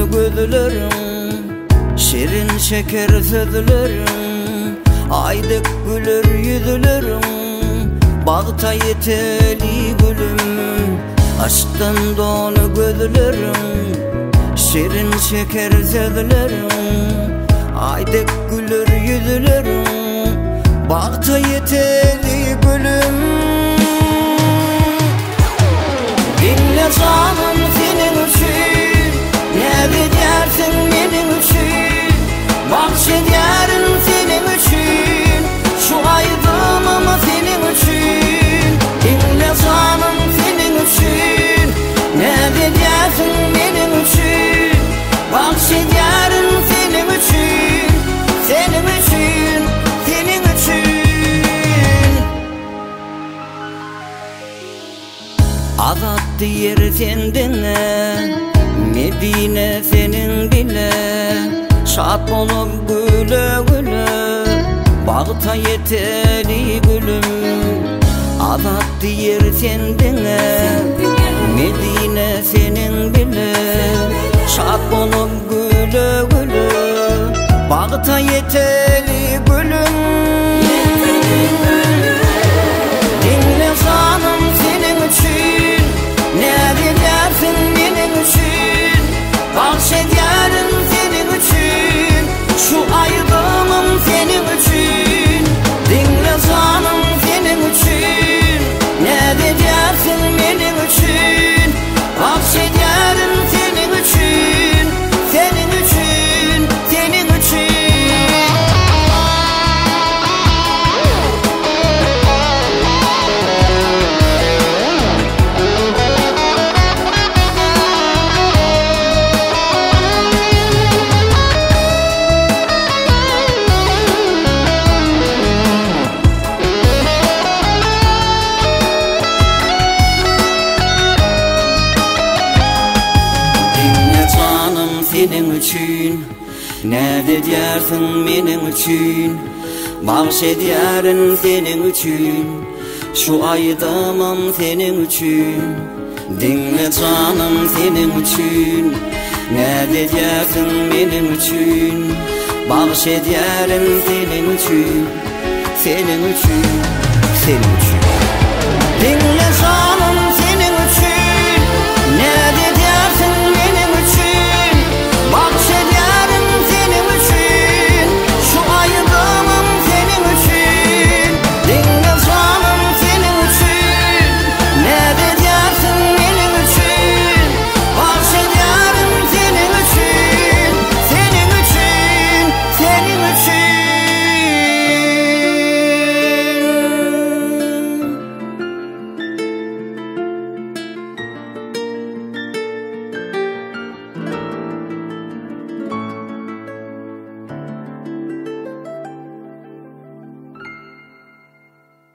gözlerim, şirin şeker sözlerim, aydık gülür yüzlerim, bağta yeteli gülüm, aşktan dolu gözlerim, şirin şeker sözlerim, aydık gülür yüzlerim, bağta yeteli gülüm. Dinle canım senin için, ne dersin benim için, bahşederim senin için, şu aydınım senin için. Dinle canım senin için, ne dersin benim için, bahşederim senin için, senin için, senin için. Azat yer sendine, Medine senin bile, şad olup güle güle, bağta yeteli gülüm. Azat yer sendine, Medine senin bile, şad olup güle güle, bağta yeteli gülüm. Dinle canım senin için, ne dersin benim için, bahşederim senin için, şu aydınım senin için. Dinle canım senin için, ne dersin benim için, bahşederim senin için, senin için, senin için. Senin için, ne dersin benim için, bahşederim senin için, şu aydamam senin için. Dinle canım senin için, ne dersin benim için, bahşederim senin için, senin için, senin için. Dinle canım.